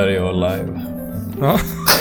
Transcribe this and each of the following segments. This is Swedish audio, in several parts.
är jag live. Ja.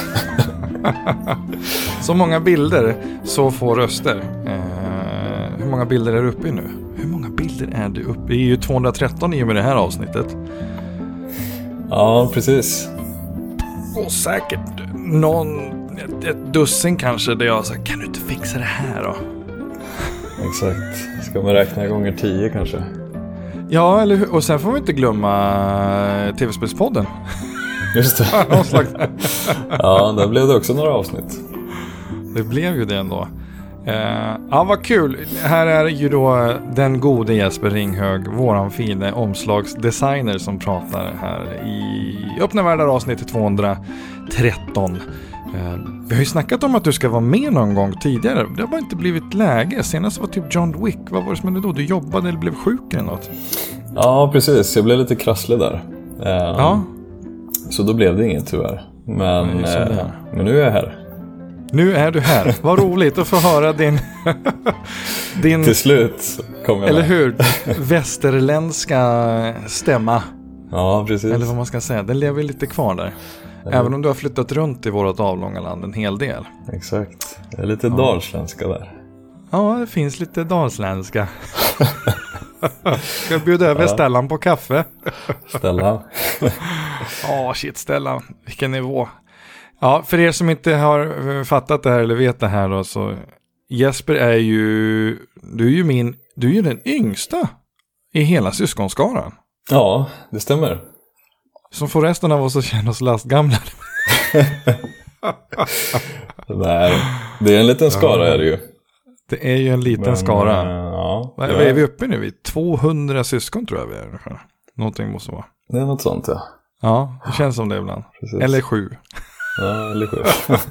Så många bilder, så få röster. Hur många bilder är du uppe i nu? Hur många bilder är du uppe i? Det är ju 213 i och med det här avsnittet. Ja, precis. Och säkert ett dussin kanske där jag sa, kan du inte fixa det här då? Exakt. Ska man räkna gånger 10 kanske? Ja, eller hur? Och sen får vi inte glömma TV-spelspodden. Just det. Ja, där blev det också några avsnitt. Det blev ju det ändå. Ja, vad kul. Här är ju då den gode Jesper Ringhög, våran fina omslagsdesigner som pratar här i Öppna världar avsnitt 213. Vi har ju snackat om att du ska vara med någon gång tidigare. Det har bara inte blivit läge. Senast var typ John Wick. Vad var det som hände då? Du jobbade eller blev sjuk eller något? Ja, precis. Jag blev lite krasslig där. Ja. Så då blev det inget tyvärr. Men nu är jag här. Nu är du här. Vad roligt att få höra din Till slut kom jag eller med. hur? Västerländska stämma. Ja, precis. Eller vad man ska säga. Den lever lite kvar där. Även om du har flyttat runt i vårt avlånga land en hel del. Exakt. Det är lite dalsländska där. Ja, det finns lite dalsländska. Ska jag bjuda över Stellan på kaffe? Stellan. Shit Stellan. Vilken nivå. Ja, för er som inte har fattat det här eller vet det här då, så Jesper är ju, du är ju den yngsta i hela syskonskaran. Ja, det stämmer. Som får resten av oss att känna oss lastgamla. Nej, det är en liten skara är det ju. Det är ju en liten skara. Ja, Vad är vi uppe nu? 200 syskon tror jag vi är ungefär. Någonting måste vara. Det är något sånt, ja. Ja, det känns som det ibland. Precis. Eller 7. Ja, eller 7.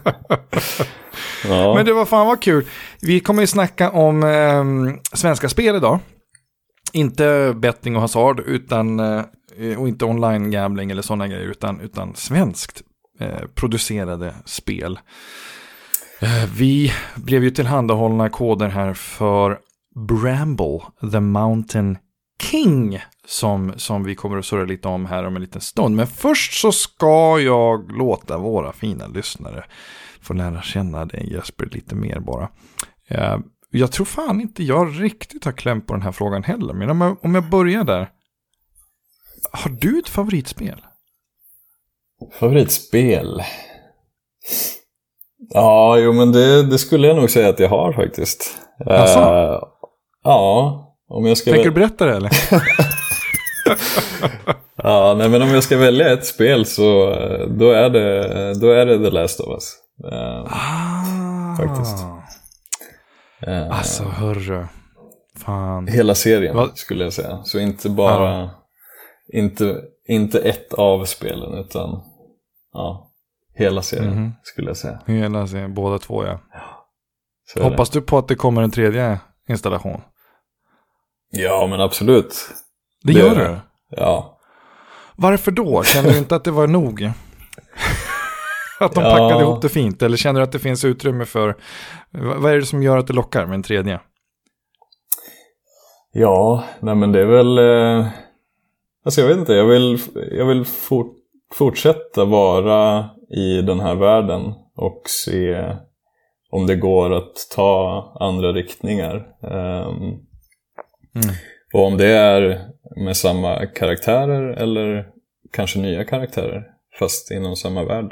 Ja. Men det var fan vad kul. Vi kommer ju snacka om svenska spel idag. Inte betting och hasard utan, och inte online gambling eller sådana grejer utan svenskt producerade spel. Vi blev ju tillhandahållna koder här för Bramble, The Mountain King, som vi kommer att surra lite om här om en liten stund. Men först så ska jag låta våra fina lyssnare få lära känna dig Jesper lite mer bara. Jag tror fan inte jag riktigt har kläm på den här frågan heller. Men om jag börjar där. Har du ett favoritspel? Favoritspel? Ja, jo men det skulle jag nog säga att jag har faktiskt. Ja, om jag ska... Tänker du berätta det eller? Ja, nej men om jag ska välja ett spel så då är det The Last of Us. Faktiskt. Alltså hörru. Fan. Hela serien skulle jag säga. Så inte bara inte ett av spelen utan hela serien skulle jag säga. Hela serien, båda två ja. Hoppas du på att det kommer en tredje installation? Ja, men absolut. Det gör du? Ja. Varför då? Känner du inte att det var nog? Att de packade ihop det fint? Eller känner du att det finns utrymme för... Vad är det som gör att det lockar med en tredje? Ja, nej men det är väl... Alltså jag vet inte, jag vill fortsätta vara i den här världen och se om det går att ta andra riktningar. Och om det är med samma karaktärer eller kanske nya karaktärer fast inom samma värld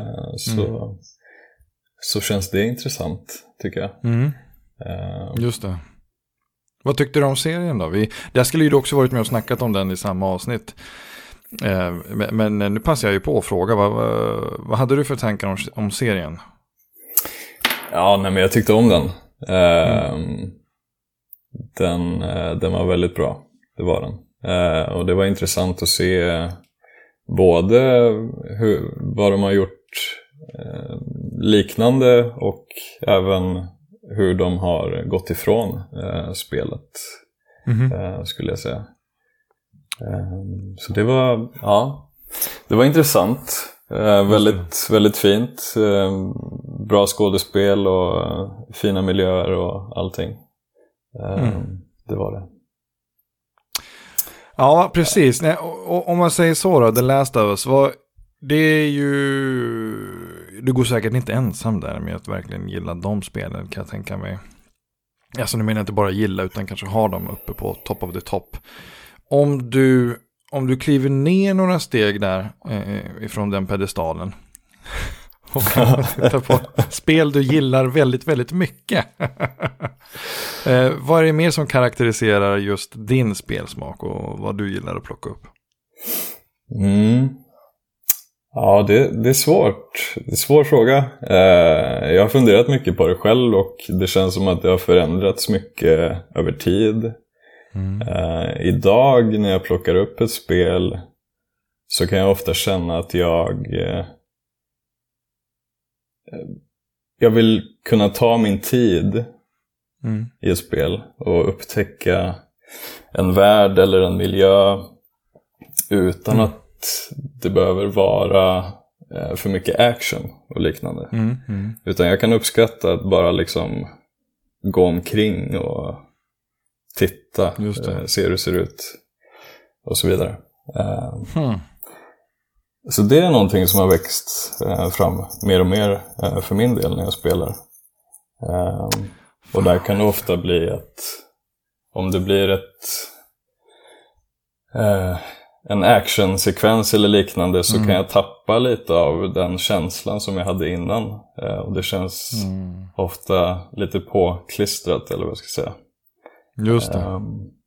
så känns det intressant tycker jag. Just det. Vad tyckte du om serien då? Jag skulle ju också varit med och snackat om den i samma avsnitt. Men nu passar jag ju på att fråga. Vad hade du för tankar om serien? Ja, nej, men jag tyckte om den. Den var väldigt bra. Det var den. Och det var intressant att se både vad de har gjort liknande och även hur de har gått ifrån spelet skulle jag säga. Så det var intressant. Väldigt, väldigt fint. Bra skådespel och fina miljöer och allting. Det var det. Ja, precis. Nej, om man säger så då, The Last of Us, det är ju... Du går säkert inte ensam där med att verkligen gilla de spelen, kan jag tänka mig. Alltså nu menar jag inte bara gilla, utan kanske ha dem uppe på top of the top. Om du kliver ner några steg där ifrån den pedestalen och tittar på spel du gillar väldigt, väldigt mycket. Vad är det mer som karaktäriserar just din spelsmak och vad du gillar att plocka upp? Ja, det är svårt. Det är en svår fråga. Jag har funderat mycket på det själv och det känns som att det har förändrats mycket över tid. Idag när jag plockar upp ett spel så kan jag ofta känna att jag vill kunna ta min tid i ett spel och upptäcka en värld eller en miljö utan att det behöver vara för mycket action och liknande. Utan jag kan uppskatta att bara liksom gå omkring och titta, se hur det ser ut och så vidare. Så det är någonting som har växt fram mer och mer för min del när jag spelar. Och där kan det ofta bli att om det blir en actionsekvens eller liknande så kan jag tappa lite av den känslan som jag hade innan. Och det känns ofta lite påklistrat eller vad jag ska säga. Just det.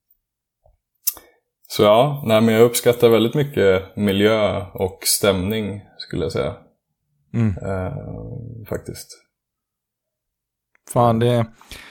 Så ja, men jag uppskattar väldigt mycket miljö och stämning skulle jag säga. Faktiskt. Fan, det...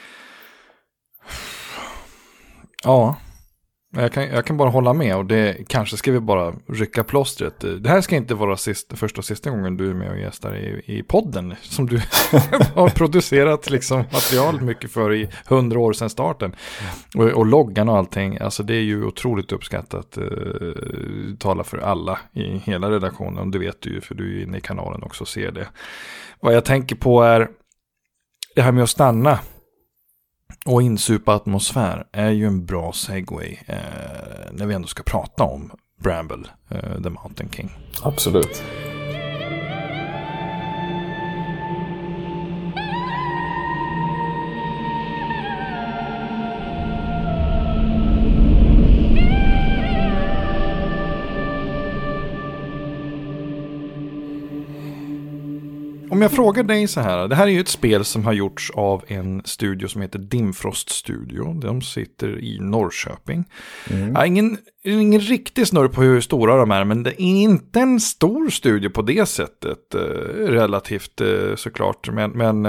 Ja, jag kan bara hålla med och det kanske ska vi bara rycka plåstret. Det här ska inte vara första och sista gången du är med och gästar i podden som du har producerat liksom material mycket för i 100 år sedan starten. Och loggan och allting, alltså det är ju otroligt uppskattat. Tala för alla i hela redaktionen, det vet du ju för du är inne i kanalen också och ser det. Vad jag tänker på är det här med att stanna och insupa atmosfär är ju en bra segway när vi ändå ska prata om Bramble, The Mountain King. Absolut. Om jag frågar dig så här, det här är ju ett spel som har gjorts av en studio som heter Dimfrost Studio. De sitter i Norrköping. Ingen riktig snurr på hur stora de är, men det är inte en stor studio på det sättet. Relativt såklart, men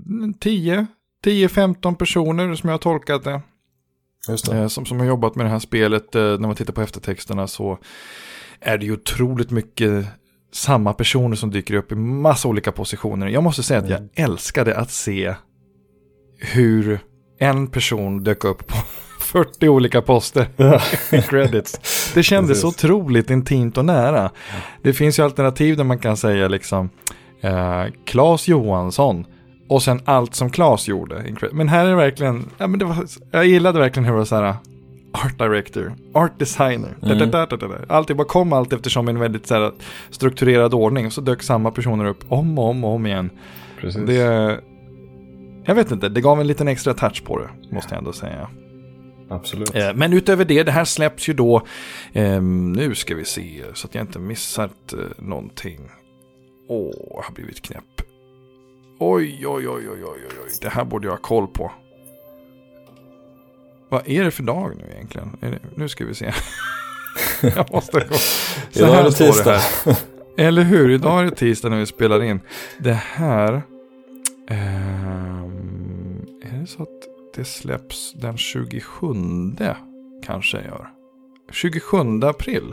10-15 personer som jag har tolkat det. Just det. Som har jobbat med det här spelet. När man tittar på eftertexterna så är det ju otroligt mycket samma personer som dyker upp i massa olika positioner. Jag måste säga att jag älskade att se hur en person dök upp på 40 olika poster i credits. Det kändes så otroligt intimt och nära. Det finns ju alternativ där man kan säga liksom Claes Johansson och sen allt som Claes gjorde. Men här är det verkligen, jag gillade verkligen hur det var så här art director, art designer. Allt bara kom allt eftersom en väldigt så här strukturerad ordning och så dök samma personer upp om och om igen. Precis. Det, jag vet inte, det gav en liten extra touch på det, måste jag ändå säga. Absolut. Men utöver det här släpps ju då nu ska vi se så att jag inte missat någonting. Jag har blivit knäpp. Oj. Det här borde jag ha koll på. Vad är det för dag nu egentligen? Nu ska vi se. Jag måste gå. Så idag här är det tisdag. Det här. Eller hur? Idag är det tisdag när vi spelar in. Det här... är det så att det släpps den 27 kanske jag gör? 27 april.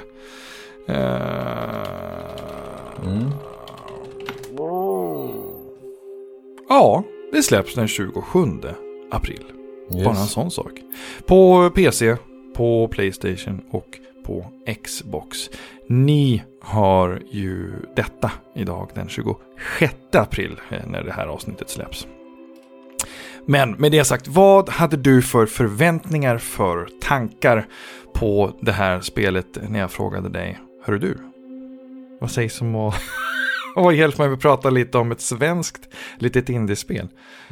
Ja, det släpps den 27 april. Yes. Bara en sån sak. På PC, på PlayStation och på Xbox. Ni har ju detta idag den 26 april när det här avsnittet släpps. Men med det sagt, vad hade du för förväntningar, för tankar på det här spelet när jag frågade dig? Hör du? vad sägs om att och hjälp mig att prata lite om ett svenskt litet indiespel?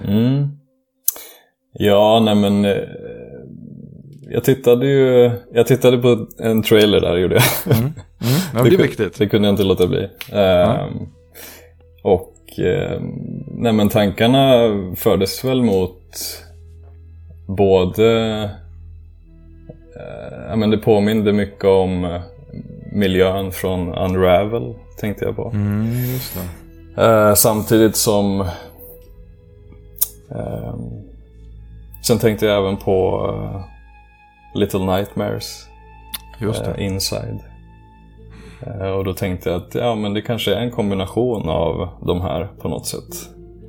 Ja, nej men jag tittade på en trailer där, gjorde jag. Ja, det är viktigt. Det kunde jag inte låta bli. Och nej men tankarna fördes väl mot både men det påminner mycket om miljön från Unravel, tänkte jag på. Just det. Samtidigt som sen tänkte jag även på Little Nightmares. Just det. Inside. Och då tänkte jag att men det kanske är en kombination av de här på något sätt.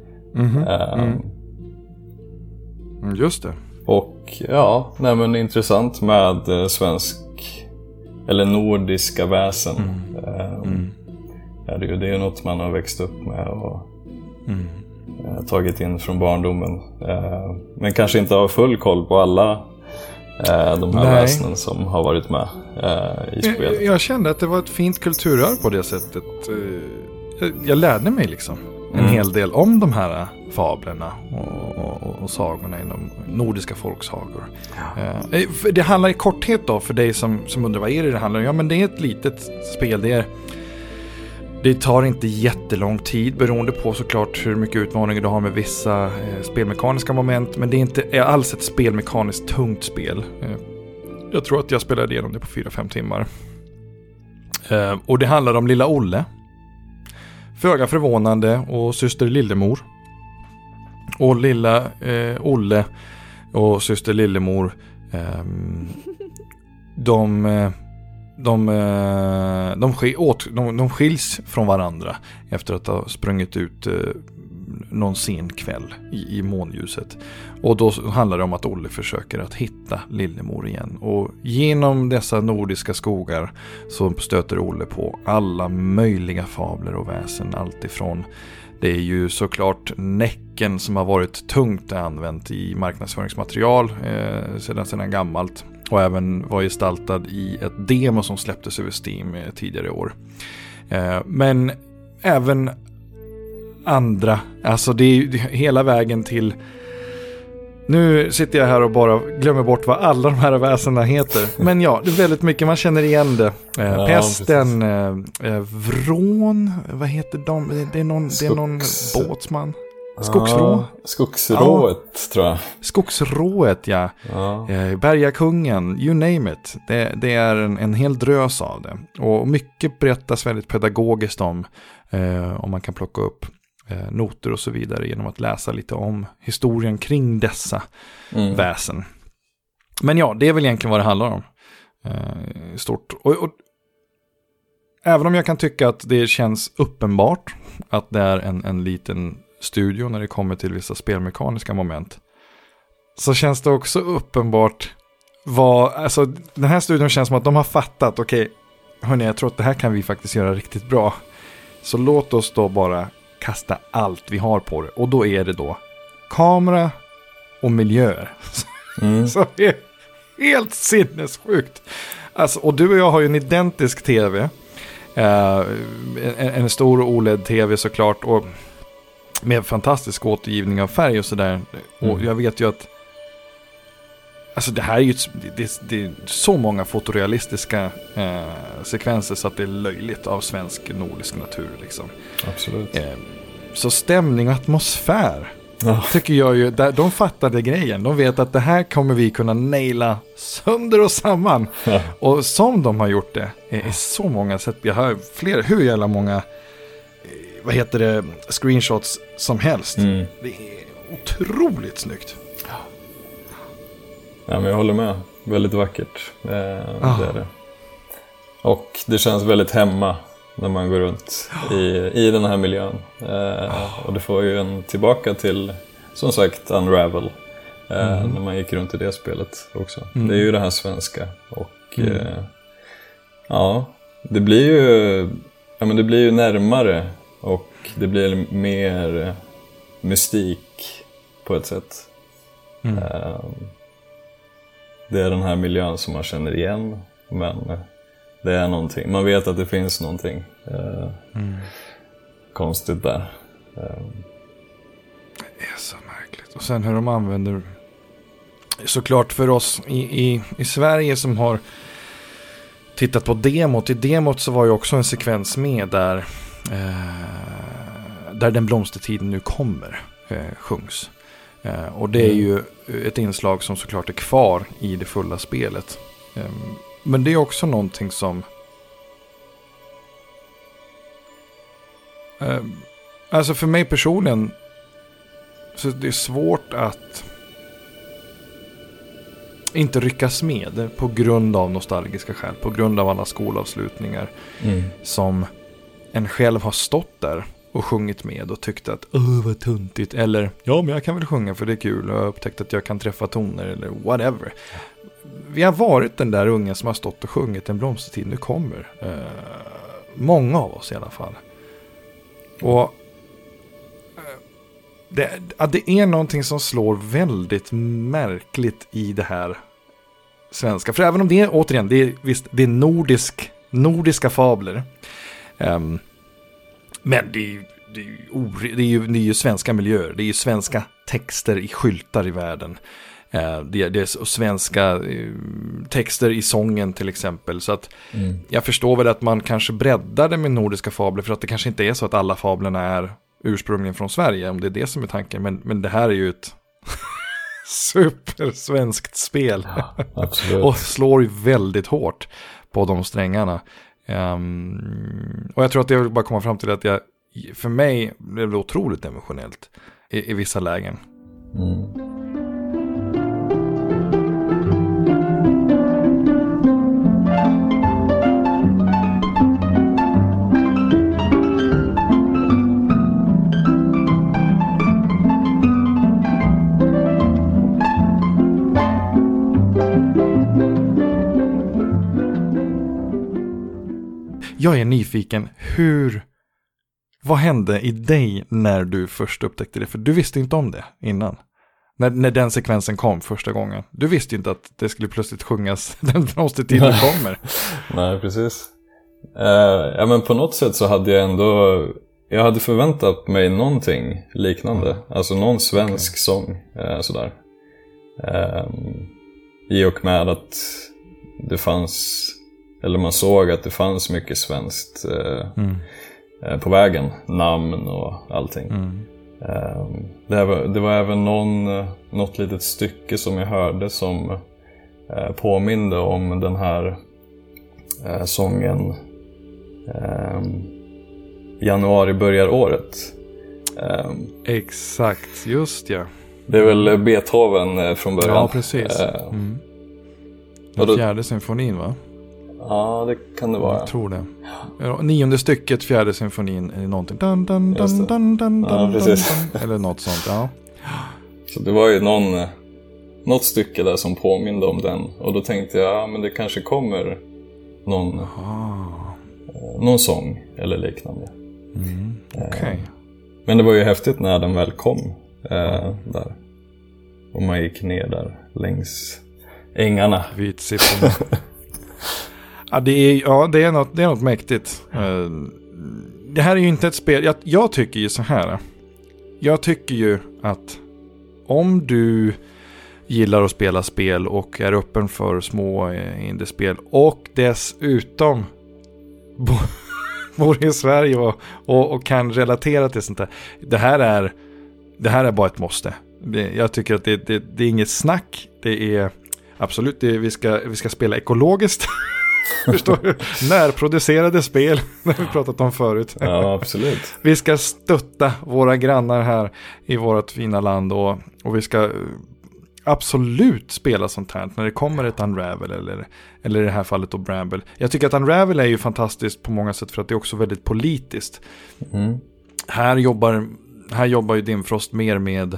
Just det. Och nej men intressant med svensk eller nordiska väsen. Det är något man har växt upp med och tagit in från barndomen. Men kanske inte har full koll på alla de här väsenen som har varit med i spelet. Jag kände att det var ett fint kulturarv på det sättet. Jag lärde mig liksom en hel del om de här fablerna och sagorna inom nordiska folksagor. Det handlar i korthet då, för dig som undrar vad är det handlar om. Ja, men det är ett litet spel. Det tar inte jättelång tid beroende på såklart hur mycket utmaningar du har med vissa spelmekaniska moment. Men det är inte alls ett spelmekaniskt tungt spel. Jag tror att jag spelade igenom det på 4-5 timmar. Och det handlar om lilla Olle. Föga förvånande, och syster Lillemor. Och lilla Olle och syster Lillemor de skiljs från varandra efter att ha sprungit ut någon sen kväll i månljuset. Och då handlar det om att Olle försöker att hitta Lillemor igen. Och genom dessa nordiska skogar så stöter Olle på alla möjliga fabler och väsen. Allt ifrån, det är ju såklart Näcken som har varit tungt använt i marknadsföringsmaterial sedan gammalt. Och även var gestaltad i ett demo som släpptes över Steam tidigare i år. Men även andra, alltså det är hela vägen till. Nu sitter jag här och bara glömmer bort vad alla de här väsena heter. Men ja, det är väldigt mycket, man känner igen det. Pesten, Vrån, vad heter de? Det är någon båtsman. Skogsrået tror jag. Skogsrået, ja. Bergakungen, you name it. Det är en hel drös av det. Och mycket berättas väldigt pedagogiskt om man kan plocka upp noter och så vidare genom att läsa lite om historien kring dessa väsen. Men ja, det är väl egentligen vad det handlar om. Stort. Och även om jag kan tycka att det känns uppenbart att det är en liten studio när det kommer till vissa spelmekaniska moment, så känns det också uppenbart alltså den här studion känns som att de har fattat, okej, hörni, jag tror att det här kan vi faktiskt göra riktigt bra. Så låt oss då bara kasta allt vi har på det. Och då är det då kamera och miljöer. Så det är helt sinnessjukt. Alltså, och du och jag har ju en identisk tv. En stor OLED-tv såklart. Och med fantastisk återgivning av färg och sådär. Och jag vet ju att alltså det här är ju det är så många fotorealistiska sekvenser så att det är löjligt av svensk nordisk natur liksom. Absolut. Så stämning och atmosfär tycker jag ju, de fattade grejen. De vet att det här kommer vi kunna naila sönder och samman. Och som de har gjort det är så många sätt. Jag har hur jävla många screenshots som helst. Det är otroligt snyggt. Ja, men jag håller med. Väldigt vackert. Det är det. Och det känns väldigt hemma när man går runt i den här miljön. Och det får ju en tillbaka till, som sagt, Unravel. När man gick runt i det spelet också. Det är ju det här svenska. Och det blir ju närmare. Och det blir mer mystik på ett sätt. Det är den här miljön som man känner igen, men det är någonting. Man vet att det finns någonting konstigt där. Det är så märkligt. Och sen hur de använder, såklart för oss i Sverige som har tittat på demot. I demot så var ju också en sekvens med där Den blomstertiden nu kommer sjungs. Och det är ju ett inslag som såklart är kvar i det fulla spelet. Men det är också någonting som alltså för mig personligen så det är svårt att inte ryckas med på grund av nostalgiska skäl, på grund av alla skolavslutningar som en själv har stått där och sjungit med och tyckt att vad tuntigt, eller ja men jag kan väl sjunga för det är kul och jag har upptäckt att jag kan träffa toner eller whatever. Vi har varit den där ungen som har stått och sjungit En blomstertid nu kommer. Många av oss i alla fall. Och det är någonting som slår väldigt märkligt i det här svenska. För även om det är, återigen, det är nordiska fabler. Men det är ju svenska miljöer. Det är ju svenska texter i skyltar i världen. Det är svenska texter i sången till exempel. Så att jag förstår väl att man kanske breddar det med nordiska fabler. För att det kanske inte är så att alla fablerna är ursprungligen från Sverige. Om det är det som är tanken. Men det här är ju ett supersvenskt spel. Ja, absolut. Och slår ju väldigt hårt på de strängarna. Och jag tror att jag vill bara komma fram till att för mig blev det otroligt emotionellt i vissa lägen. Jag är nyfiken, vad hände i dig när du först upptäckte det? För du visste inte om det innan. När den sekvensen kom första gången. Du visste inte att det skulle plötsligt sjungas Den blomstertiden kommer. Nej, precis. Ja, men på något sätt så hade jag hade förväntat mig någonting liknande. Alltså någon svensk sång. Sådär. I och med att det fanns... Eller man såg att det fanns mycket svenskt på vägen. Namn och allting. Det var även något litet stycke som jag hörde som påminde om den här sången Januari börjar året. Exakt, just ja. Det är väl Beethoven från början. Ja, precis. Den fjärde symfonin, va? Ja, det kan det vara. Jag tror det. 9:e stycket, fjärde symfonin eller någonting. Eller något sånt, ja. Så det var ju något stycke där som påminde om den. Och då tänkte jag, men det kanske kommer någon sång eller liknande. Okay. Men det var ju häftigt när den väl kom där. Och man gick ner där längs ängarna. Vitsipporna. Ja, det är något mäktigt. Det här är ju inte ett spel. Jag tycker ju så här. Jag tycker ju att om du gillar att spela spel och är öppen för små indiespel och dessutom bor i Sverige och kan relatera till sånt där. Det här är bara ett måste. Jag tycker att det är inget snack. Det är absolut vi ska spela ekologiskt. Förstår du? Närproducerade spel, det har vi pratat om förut. Ja, absolut. Vi ska stötta våra grannar här i vårt fina land och vi ska absolut spela sånt här när det kommer ett Unravel eller i det här fallet då Bramble. Jag tycker att Unravel är ju fantastiskt på många sätt för att det är också väldigt politiskt. Här jobbar ju Dimfrost mer med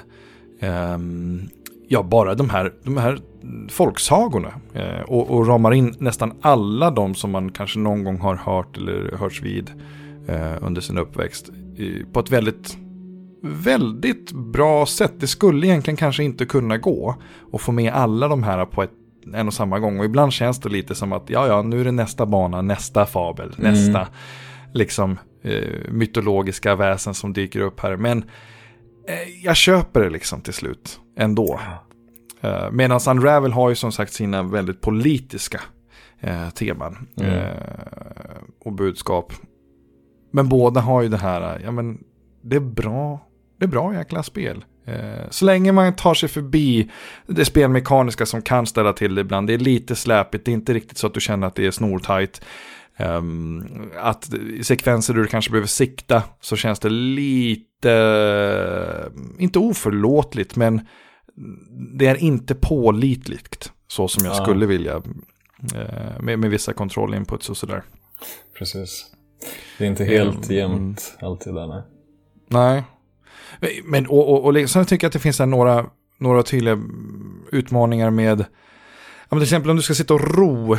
bara de här folksagorna och ramar in nästan alla de som man kanske någon gång har hört eller hörts vid under sin uppväxt på ett väldigt, väldigt bra sätt. Det skulle egentligen kanske inte kunna gå att få med alla de här på en och samma gång. Och ibland känns det lite som att nu är det nästa bana, nästa fabel, nästa. liksom mytologiska väsen som dyker upp här. Men jag köper det liksom till slut ändå. Medan Unravel har ju som sagt sina väldigt politiska teman och budskap. Men båda har ju det här, ja men det är bra jäkla spel. Så länge man tar sig förbi det spelmekaniska som kan ställa till det ibland. Det är lite släpigt, det är inte riktigt så att du känner att det är snortajt. Att sekvenser du kanske behöver sikta så känns det lite, inte oförlåtligt, men det är inte pålitligt så som jag skulle vilja med vissa kontrollinputs och sådär. Precis. Det är inte helt jämnt alltid där. Nej. Men och sen tycker jag att det finns några tydliga utmaningar med, till exempel om du ska sitta och ro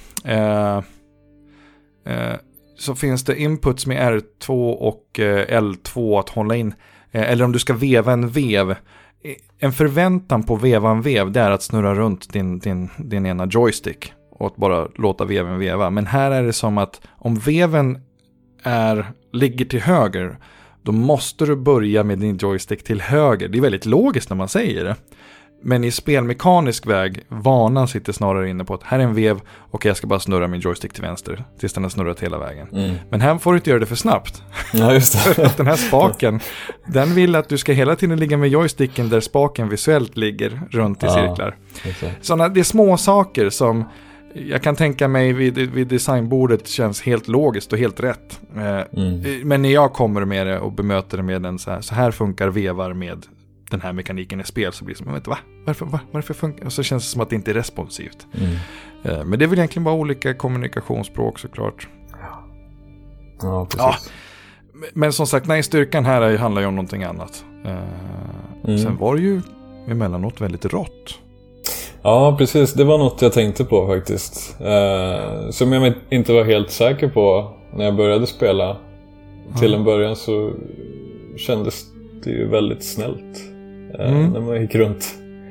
så finns det inputs med R2 och L2 att hålla in, eller om du ska veva en vev. En förväntan på veva en vev, det är att snurra runt din ena joystick och att bara låta veven veva. Men här är det som att om veven ligger till höger, då måste du börja med din joystick till höger. Det är väldigt logiskt när man säger det. Men i spelmekanisk väg, vanan sitter snarare inne på att här är en vev och jag ska bara snurra min joystick till vänster tills den har snurrat hela vägen. Men här får du inte göra det för snabbt. Ja, just det. Den här spaken, den vill att du ska hela tiden ligga med joysticken där spaken visuellt ligger runt i cirklar. Okay. Så det är små saker som jag kan tänka mig vid designbordet känns helt logiskt och helt rätt. Men när jag kommer med det och bemöter det med den så här funkar vevar med den här mekaniken i spel, så blir det som, va? Varför funkar? Och så känns det som att det inte är responsivt. Men det är väl egentligen bara olika kommunikationsspråk såklart. Ja, precis. Ja, men som sagt, nej, styrkan här handlar ju om någonting annat. Sen var det ju emellanåt väldigt rått. Ja, precis. Det var något jag tänkte på faktiskt. Som jag inte var helt säker på när jag började spela. Till en början så kändes det ju väldigt snällt när man gick runt.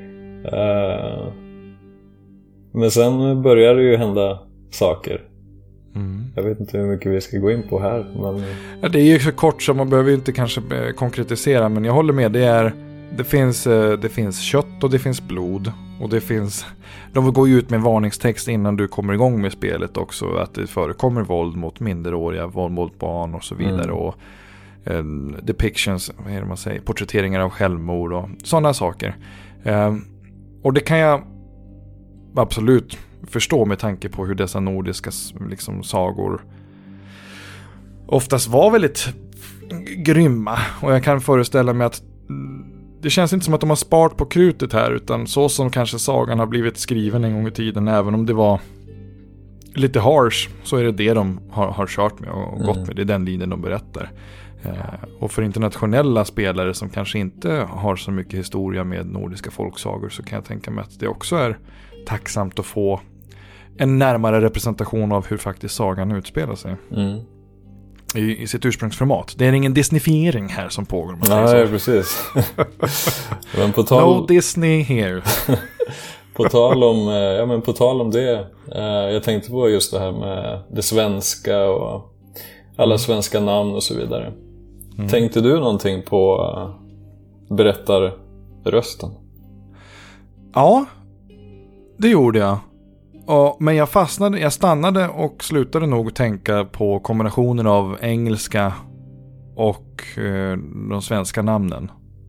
Men sen började det ju hända saker. Jag vet inte hur mycket vi ska gå in på här. Men... Ja, det är ju så kort så man behöver ju inte kanske konkretisera. Men jag håller med, det finns kött och det finns blod. Och det finns, de går ju ut med varningstext innan du kommer igång med spelet också, att det förekommer våld mot minderåriga, våld mot barn och så vidare. Och depictions, vad är det man säger, porträtteringar av självmord och sådana saker. Och det kan jag absolut förstå med tanke på hur dessa nordiska liksom sagor oftast var väldigt grymma. Och jag kan föreställa mig att det känns inte som att de har sparat på krutet här, utan så som kanske sagan har blivit skriven en gång i tiden, även om det var lite harsh, så är det de har kört med och gått med. Det är den linjen de berättar. Och för internationella spelare som kanske inte har så mycket historia med nordiska folksagor, så kan jag tänka mig att det också är tacksamt att få en närmare representation av hur faktiskt sagan utspelar sig. I sitt ursprungsformat. Det är ingen disneyfiering här som pågår. Nej, precis. Men no Disney here. På tal om det, jag tänkte på just det här med det svenska och alla svenska namn och så vidare. Tänkte du någonting på berättarrösten? Ja, det gjorde jag. Men jag stannade och slutade nog tänka på kombinationen av engelska och de svenska namnen.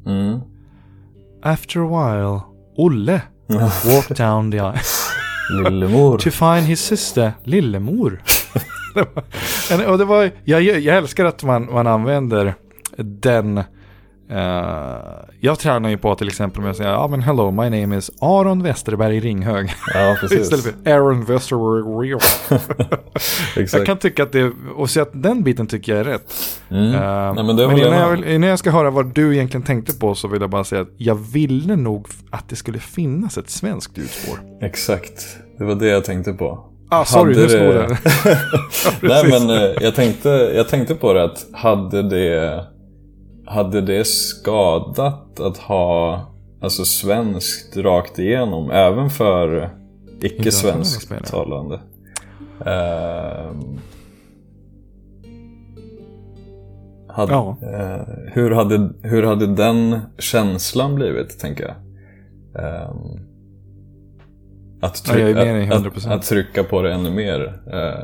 After a while, Olle walked down the aisle. Lillemor. To find his sister, Lillemor. Och det var, jag älskar att man använder den. Jag tränar ju på till exempel med att säga, men hello, my name is Aron Westerberg Ringhög. Ja, precis. Istället för Aaron Westerberg. Jag kan tycka att det, och så att den biten tycker jag är rätt. Nej, men innan jag ska höra vad du egentligen tänkte på, så vill jag bara säga att jag ville nog att det skulle finnas ett svenskt ljudspår. Exakt, det var det jag tänkte på. Sorry, nu slår den. Nej, men jag tänkte på det, att hade det skadat att ha alltså svenskt rakt igenom även för icke-svensk talande? hur hade den känslan blivit, tänker jag? Att trycka på det ännu mer,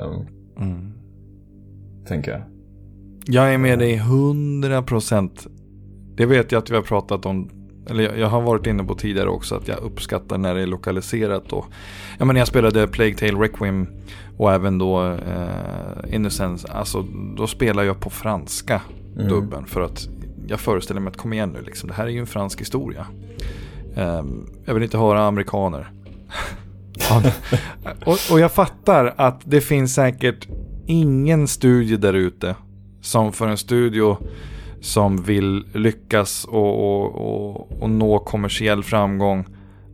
tänker jag. Jag är med dig 100%. Det vet jag att vi har pratat om, eller jag har varit inne på tidigare också, att jag uppskattar när det är lokaliserat. Och, när jag spelade Plague Tale Requiem och även då Innocence, alltså då spelar jag på franska dubben, för att jag föreställer mig att kom igen nu, liksom, det här är ju en fransk historia. Jag vill inte höra amerikaner. och jag fattar att det finns säkert ingen studie där ute som för en studio som vill lyckas och nå kommersiell framgång,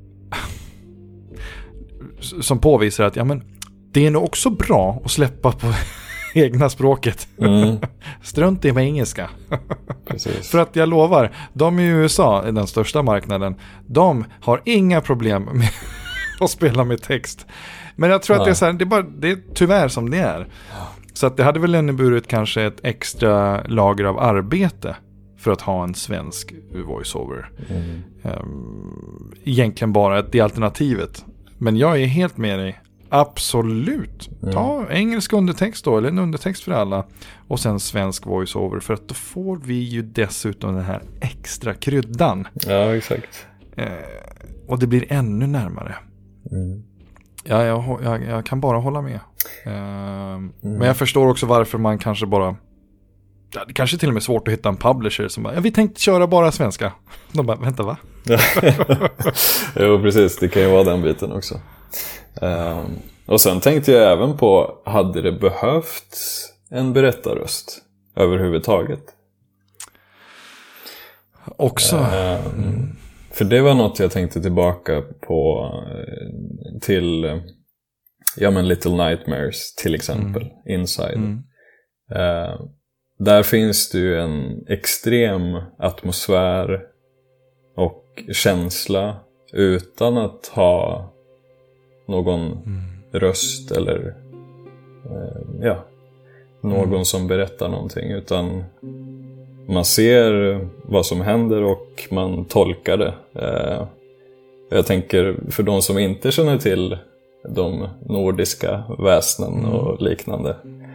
som påvisar att det är nog också bra att släppa på egna språket. Strunt i med engelska. Precis. För att jag lovar, de i USA är den största marknaden. De har inga problem med att spela med text. Men jag tror att det är så här, det är tyvärr som det är. Så att det hade väl inneburit kanske ett extra lager av arbete för att ha en svensk voiceover. Egentligen bara det alternativet. Men jag är helt med dig. Absolut. Ta engelsk undertext då, eller en undertext för alla. Och sen svensk voiceover. För att då får vi ju dessutom den här extra kryddan. Ja, exakt. Och det blir ännu närmare. Ja, jag kan bara hålla med. Men jag förstår också varför man kanske bara... Ja, det kanske till och med är svårt att hitta en publisher som bara, vi tänkte köra bara svenska. De bara, vänta, va? Jo, precis. Det kan ju vara den biten också. Och sen tänkte jag även på, hade det behövts en berättarröst överhuvudtaget? Också. För det var något jag tänkte tillbaka på till Little Nightmares till exempel, Inside. Där finns det ju en extrem atmosfär och känsla utan att ha någon röst eller någon som berättar någonting, utan man ser vad som händer och man tolkar det. Jag tänker, för de som inte känner till de nordiska väsnen och liknande,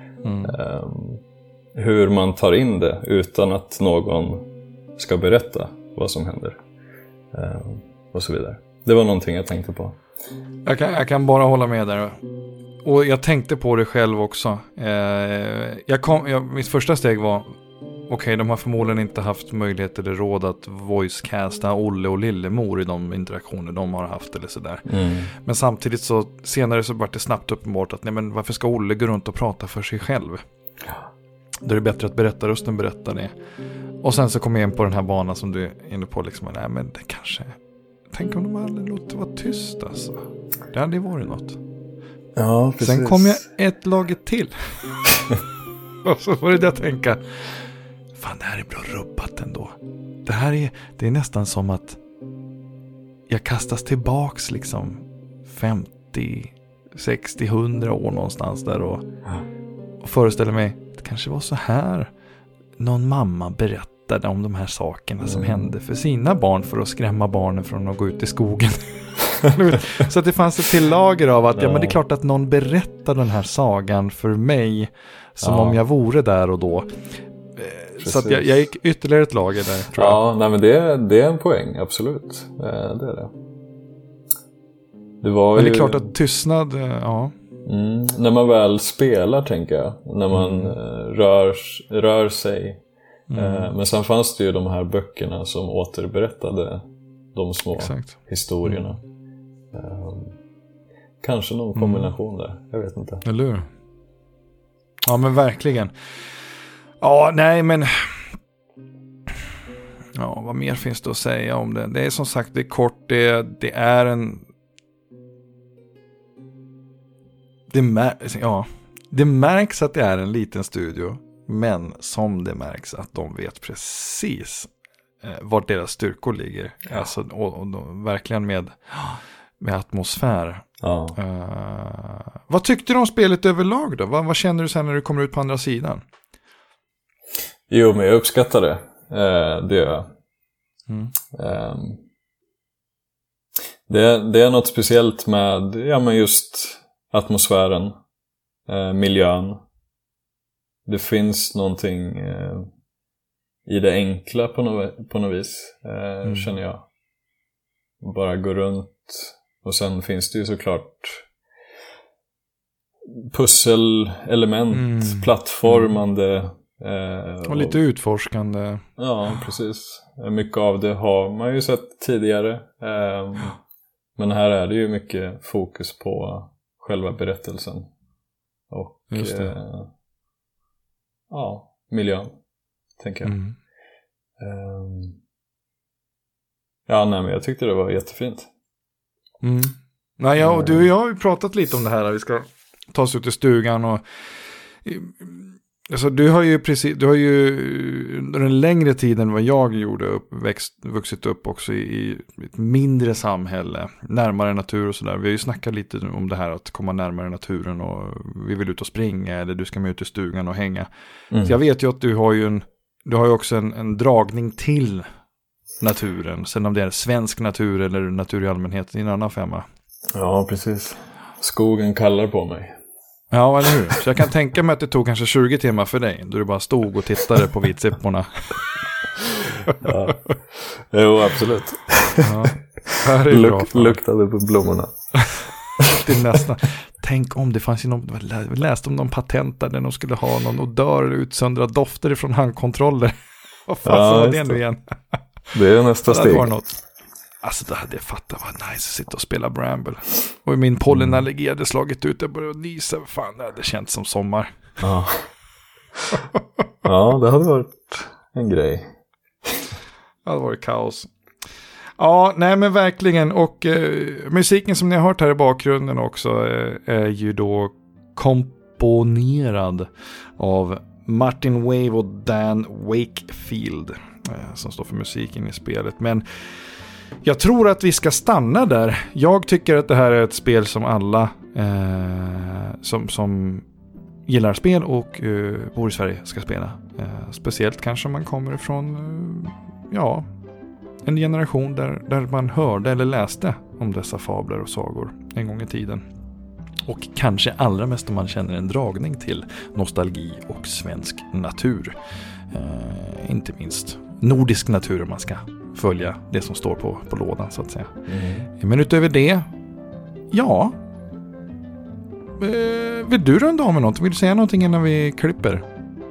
hur man tar in det utan att någon ska berätta vad som händer, och så vidare. Det var någonting jag tänkte på. Jag kan bara hålla med där. Och jag tänkte på det själv också. Mitt första steg var, okej, de har förmodligen inte haft möjlighet eller råd att voicecasta Olle och Lillemor i de interaktioner de har haft eller sådär. Men samtidigt så senare så var det snabbt uppenbart att varför ska Olle gå runt och prata för sig själv? Då är det bättre att berättarrösten berättar det. Och sen så kom jag in på den här banan som du är inne på, liksom, det kanske, tänk om de hade låtit vara tyst, alltså. Det hade varit något. Ja, precis. Sen kom jag ett laget till. Och så var det jag tänka, fan, det här är bra rubbat ändå. Det är nästan som att jag kastas tillbaks liksom 50, 60, 100 år någonstans där och föreställer mig, det kanske var så här någon mamma berättade om de här sakerna som hände för sina barn för att skrämma barnen från att gå ut i skogen. Så att det fanns ett till lager av att men det är klart att någon berättar den här sagan för mig som om jag vore där och då. Så att jag gick ytterligare ett lager där, tror jag. Ja, nej, men det är en poäng, absolut. Det är det. Men det är klart att tystnad, när man väl spelar, tänker jag. När man rör sig. Men sen fanns det ju de här böckerna som återberättade de små historierna. Kanske någon kombination där, jag vet inte. Eller hur? Ja, men verkligen. Ja, nej, men vad mer finns det att säga om det? Det är som sagt, det är kort, det är en det märks att det är en liten studio, men som det märks att de vet precis var deras styrkor ligger. Alltså, och verkligen med atmosfär. Vad tyckte du om spelet överlag då? Vad känner du sen när du kommer ut på andra sidan? Jo, men jag uppskattar det. Det gör jag. Det är något speciellt med men just atmosfären, miljön. Det finns någonting i det enkla på något vis, känner jag. Bara gå runt. Och sen finns det ju såklart pusselelement, plattformande. Och lite utforskande. Ja, precis. Mycket av det har man ju sett tidigare. Men här är det ju mycket fokus på själva berättelsen. Och just det. Miljön, tänker jag. Men jag tyckte det var jättefint. Nej, och du och jag har ju pratat lite om det här. Vi ska ta oss ut i stugan och alltså, du har ju under en längre tid än vad jag gjorde vuxit upp också i ett mindre samhälle, närmare natur och sådär. Vi har ju snackat lite om det här att komma närmare naturen och vi vill ut och springa eller du ska med ut i stugan och hänga. Så jag vet ju att du har ju också en dragning till naturen. Sen om det är svensk natur eller natur i allmänhet i en annan femma. Ja, precis. Skogen kallar på mig. Ja, eller hur? Så jag kan tänka mig att det tog kanske 20 timmar för dig. Då du bara stod och tittade på vitsipporna. Ja. Jo, absolut. Ja. Här är bra, luktade på blommorna. Det är nästan. Tänk om det fanns ju någon, jag läste om någon patent där de skulle ha någon odör utsöndra dofter från handkontroller. Vad fan var det nu igen? Det är nästa steg. Det var något. Alltså det hade jag fattat vad nice att sitta och spela Bramble. Och min pollenallergi hade slagit ut. Jag började nysa. Fan, det hade känts som sommar. Ja. Ja, det hade varit en grej. Det hade varit kaos. Ja, nej men verkligen. Och musiken som ni har hört här i bakgrunden också är ju då komponerad av Martin Wave och Dan Wakefield som står för musiken i spelet. Men jag tror att vi ska stanna där. Jag tycker att det här är ett spel som alla som gillar spel och bor i Sverige ska spela. Speciellt kanske man kommer ifrån en generation där man hörde eller läste om dessa fabler och sagor en gång i tiden. Och kanske allra mest om man känner en dragning till nostalgi och svensk natur. Inte minst nordisk natur om man ska följa det som står på lådan så att säga. Men utöver det, vill du runda av med något? Vill du säga någonting innan vi klipper?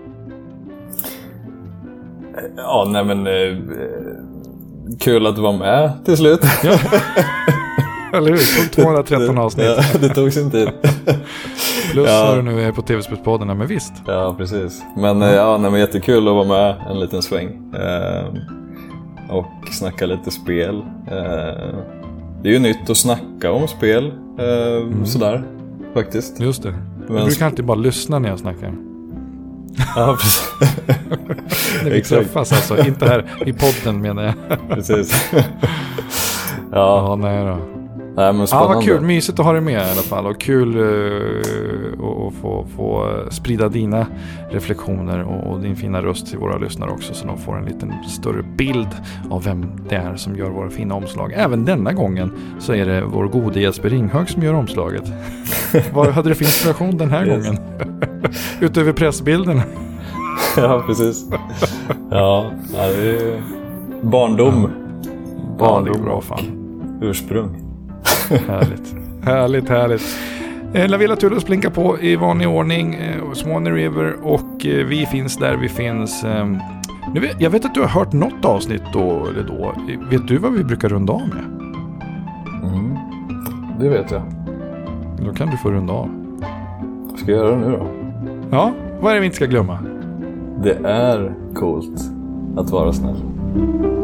Ja, nej men kul att du var med till slut. Ja. Eller hur? Det tog 213 avsnitt. Ja, det tog sin tid. Plus när du nu är på TV-spelspodden, men visst. Ja, precis. Men men jättekul att vara med en liten sväng. Och snacka lite spel. Det är ju nytt att snacka om spel. Sådär, faktiskt. Just det. Jag brukar alltid bara lyssna när jag snackar. Ja, precis. När vi träffas alltså, inte här i podden menar jag. Precis. Ja, nej då. Nej, men spännande. Vad kul, mysigt att ha dig med i alla fall. Och kul att få sprida dina reflektioner och din fina röst till våra lyssnare också. Så de får en liten större bild av vem det är som gör våra fina omslag. Även denna gången så är det vår gode Jesper Ringhög som gör omslaget. Vad hade du för inspiration den här gången? Utöver pressbilden. Ja, precis. Ja, det är barndom. Ja, det är bra fan. Ursprung. Härligt. Lavilla Tullus blinkar på i vanlig ordning. Swanee River. Och vi finns där vi finns. Jag vet att du har hört något avsnitt då eller då. Vet du vad vi brukar runda av med? Det vet jag. Då kan du få runda av. Ska jag göra det nu då? Ja, vad är det vi inte ska glömma? Det är coolt att vara snäll.